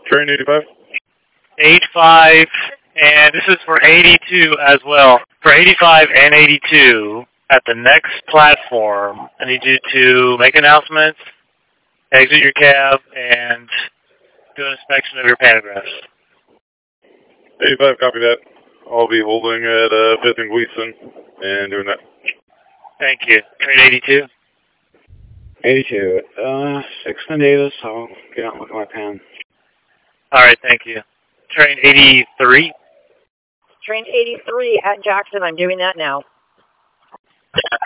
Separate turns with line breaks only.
Train 85.
85, and this is for 82 as well. For 85 and 82, at the next platform, I need you to make announcements, exit your cab, and do an inspection of your pantographs.
85, copy that. I'll be holding at 5th and Gleason and doing that.
Thank you. Train 82?
82. 6th and Davis, I'll get out and look at my pen.
All right, thank you. Train 83?
Train 83 at Jackson, I'm doing that now.